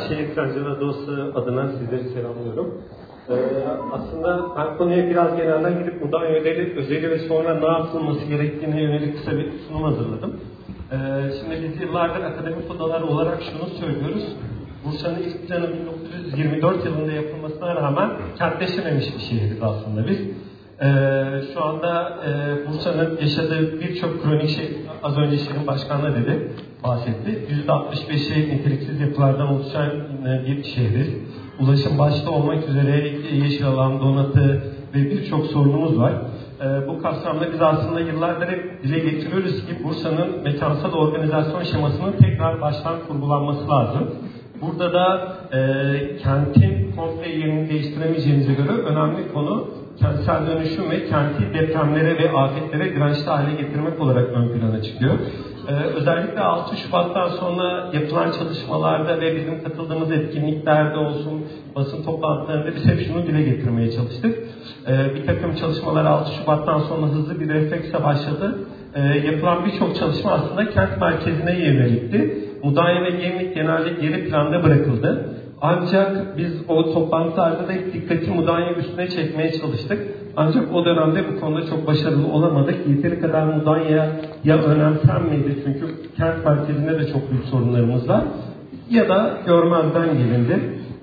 Şehir Plancılığı Adası adına sizleri selamlıyorum. Aslında ben konuya biraz genelden gidip Mudanya özeli ve sonra ne yapılması gerektiğine yönelik kısa bir sunum hazırladım. Şimdi biz yıllardır akademik odalar olarak şunu söylüyoruz. Bursa'nın ilk planı 1924 yılında yapılmasına rağmen kentleşememiş bir şehiriz aslında biz. Şu anda Bursa'nın yaşadığı birçok kronik şey, az önce Şirin Başkan'la bahsetti. %65'i niteliksiz yapılardan oluşan bir şehriz. Ulaşım başta olmak üzere yeşil alan, donatı ve birçok sorunumuz var. Bu kapsamda biz aslında yıllardır hep dile getiriyoruz ki Bursa'nın mekansal organizasyon şemasının tekrar baştan kurgulanması lazım. Burada da kentin komple yerini değiştiremeyeceğimize göre önemli konu kentsel dönüşüm ve kenti depremlere ve afetlere dirençli hale getirmek olarak ön plana çıkıyor. Özellikle 6 Şubat'tan sonra yapılan çalışmalarda ve bizim katıldığımız etkinliklerde olsun, basın toplantılarında biz hep şunu dile getirmeye çalıştık. Bir takım çalışmalar 6 Şubat'tan sonra hızlı bir refleksle başladı. Yapılan birçok çalışma aslında kent merkezine yönelikti. Mudanya ve Gemlik genelde geri planda bırakıldı. Ancak biz o toplantılarda da dikkati Mudanya üstüne çekmeye çalıştık. Ancak o dönemde bu konuda çok başarılı olamadık. Yeteri kadar Mudanya'ya önemsenmedi. Çünkü kent merkezinde de çok büyük sorunlarımız var. Ya da görmezden gelindi.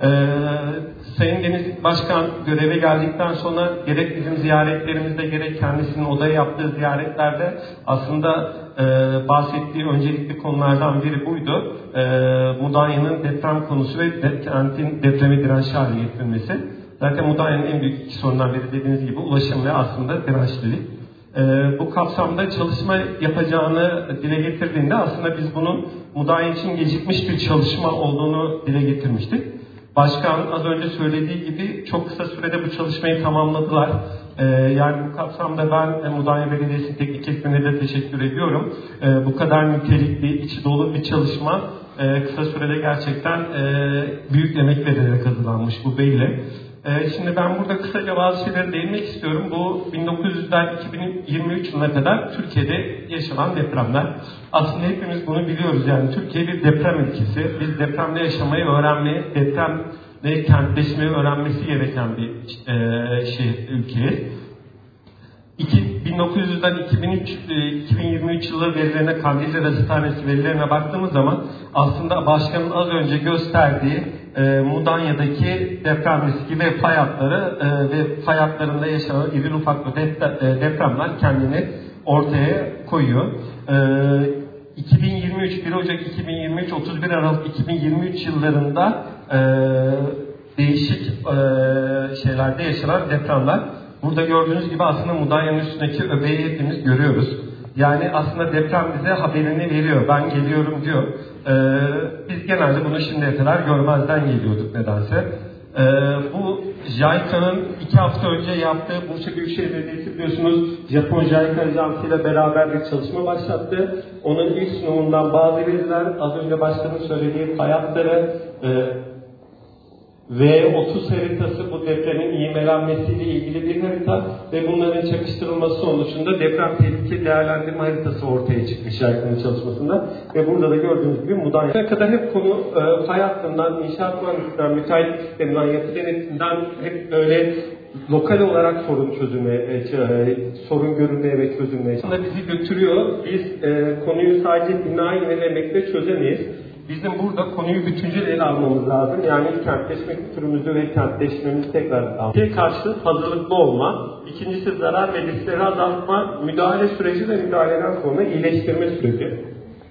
Sayın Deniz Başkan göreve geldikten sonra gerek bizim ziyaretlerimizde gerek kendisinin odaya yaptığı ziyaretlerde aslında bahsettiği öncelikli konulardan biri buydu. Mudanya'nın deprem konusu ve kentin depreme dirençli hale getirilmesi. Zaten Mudanya'nın en büyük iki sorundan biri dediğiniz gibi ulaşım ve aslında dirençlilik. Bu kapsamda çalışma yapacağını dile getirdiğinde aslında biz bunun Mudanya için gecikmiş bir çalışma olduğunu dile getirmiştik. Başkan az önce söylediği gibi çok kısa sürede bu çalışmayı tamamladılar. Yani bu kapsamda ben Mudanya Belediyesi teknik ekibine de teşekkür ediyorum. Bu kadar nitelikli, içi dolu bir çalışma kısa sürede gerçekten büyük emek verilerek hazırlanmış bu belli. Şimdi ben burada kısaca bazı şeylere değinmek istiyorum. Bu 1900'den 2023 yılına kadar Türkiye'de yaşanan depremler. Aslında hepimiz bunu biliyoruz. Yani Türkiye bir deprem ülkesi. Biz depremde yaşamayı öğrenmeyi, depremle kentleşmeyi öğrenmesi gereken bir ülkeyiz. 1900'den 2023 yılı verilerine, Kandilli Rasathanesi verilerine baktığımız zaman aslında başkanın az önce gösterdiği Mudanya'daki deprem riski ve fay hatları ve fay hatlarında yaşanan iri ufaklı depremler kendini ortaya koyuyor. 1 Ocak 2023, 31 Aralık 2023 yıllarında değişik şeylerde yaşanan depremler. Burada gördüğünüz gibi aslında Mudanya'nın üstündeki öbeği hepimiz görüyoruz. Yani aslında deprem bize haberini veriyor. Ben geliyorum diyor. Biz genelde bunu şimdiye kadar görmezden geliyorduk nedense. Bu JICA'nın 2 hafta önce yaptığı Bursa Büyükşehir Belediyesi biliyorsunuz Japon JICA Ajansı ile beraber bir çalışma başlattı. Onun ilk sunumundan bazı veriler, az önce başkanın söylediği fay hatları, V30 haritası bu depremin ivmelenmesiyle ilgili bir harita ve bunların çakıştırılması sonucunda deprem tehlike değerlendirme haritası ortaya çıkmış JICA'nın çalışmasında. Ve burada da gördüğünüz gibi Mudanya'ya kadar hep konu fay hattından, inşaat mühendisinden, müteahhitlik sisteminden, yapı denetiminden hep böyle lokal olarak sorun görülmeye ve çözülmeye aslında bizi götürüyor. Biz konuyu sadece bina yenilemekle çözemeyiz. Bizim burada konuyu bütüncül ele almamız lazım. Yani kentleşme kültürümüzü ve kentleşmemizi tekrar almamız. Bir karşı hazırlıklı olma, ikincisi zarar ve riskleri azaltma, müdahale süreci ve müdahaleden sonra iyileştirme süreci.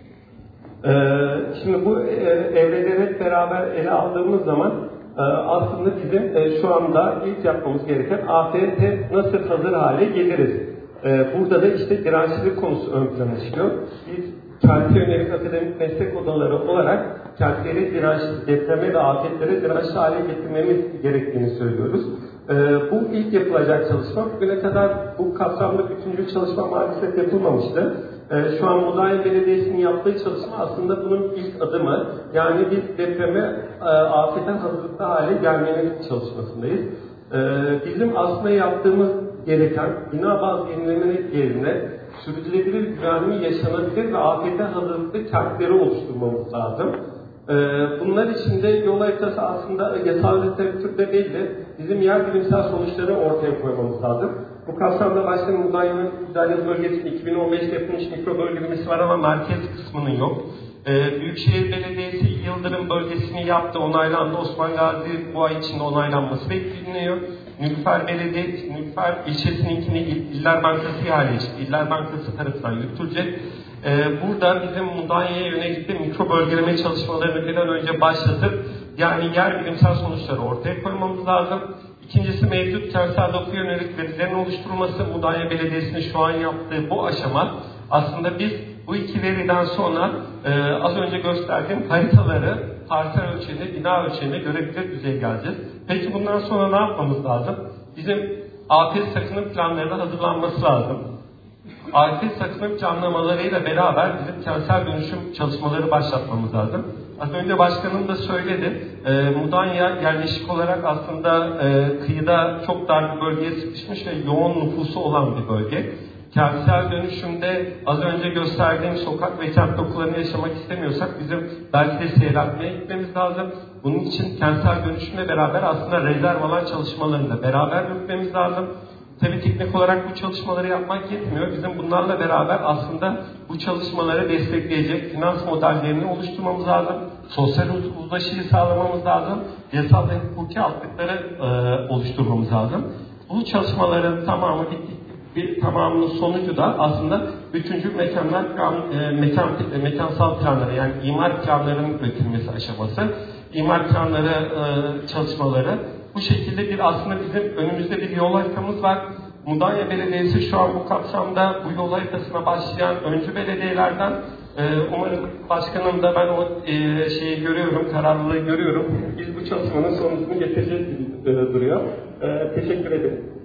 Şimdi bu evreleri hep beraber ele aldığımız zaman aslında bizim şu anda ilk yapmamız gereken afete nasıl hazır hale geliriz. Burada da işte dirençlilik konusu ön plana çıkıyor. Biz kente yönelik akademik meslek odaları olarak kentleri dirençli, depreme ve afetlere dirençli hale getirmemiz gerektiğini söylüyoruz. Bu ilk yapılacak çalışma. Bugüne kadar bu kapsamda bütüncül çalışma maalesef yapılmamıştı. Şu an Mudanya Belediyesi'nin yaptığı çalışma aslında bunun ilk adımı. Yani biz depreme, afete hazırlıklı hale gelmemiz çalışmasındayız. Bizim aslında yaptığımız gereken bina bazlı yenilemeler yerine sürdürülebilir, güvenli, yaşanabilir ve afete hazırlıklı kentleri oluşturmamız lazım. Bunlar için de yol haritası aslında yasal literatürde değil de bizim yer bilimsel sonuçları ortaya koymamız lazım. Bu kapsamda başkanın Mudanya Güzellik Bölgesi'nin 2015'te yapılmış mikro bölgelemesi var ama merkez kısmının yok. Büyükşehir Belediyesi Yıldırım bölgesini yaptı, onaylandı. Osman Gazi bu ay içinde onaylanması bekleniyor. Nilüfer ilçesininkini İller Bankası ihale etti. İller Bankası tarafından yürütülecek. Burada bizim Mudanya'ya yönelik de mikro bölgeleme çalışmalarını bir an önce başlatıp yani yer bilimsel sonuçları ortaya koymamız lazım. İkincisi mevcut kentsel doku yönelik verilerin oluşturulması. Mudanya Belediyesi'nin şu an yaptığı bu aşama aslında biz bu iki veriden sonra az önce gösterdiğim haritaları parsel ölçeğine, bina ölçeğine görebilir düzeye geleceğiz. Peki bundan sonra ne yapmamız lazım? Bizim afet sakınım planlarının hazırlanması lazım. Afet sakınım planlamalarıyla beraber bizim kentsel dönüşüm çalışmaları başlatmamız lazım. Az önce başkanım da söyledi. Mudanya yerleşik olarak aslında kıyıda çok dar bir bölgeye sıkışmış ve yoğun nüfusu olan bir bölge. Kentsel dönüşümde az önce gösterdiğim sokak ve kent dokularını yaşamak istemiyorsak bizim belki de seyahatmeye gitmemiz lazım. Bunun için kentsel dönüşümle beraber aslında rezerv alan çalışmalarını da beraber yürütmemiz lazım. Tabii teknik olarak bu çalışmaları yapmak yetmiyor. Bizim bunlarla beraber aslında bu çalışmaları destekleyecek finans modellerini oluşturmamız lazım. Sosyal uzlaşıyı sağlamamız lazım. Yasal ve hukuki altlıkları oluşturmamız lazım. Bu çalışmaların tamamı tamamının sonucu da aslında bütüncül mekansal planları yani imar planlarının üretilmesi aşaması. İmar planları çalışmaları. Bu şekilde aslında bizim önümüzde bir yol haritamız var. Mudanya Belediyesi şu an bu kapsamda bu yol haritasına başlayan öncü belediyelerden. Umarım başkanım da ben o şeyi görüyorum, kararlılığı görüyorum. Biz bu çalışmanın sonucunu getireceğiz gibi duruyor. Teşekkür ederim.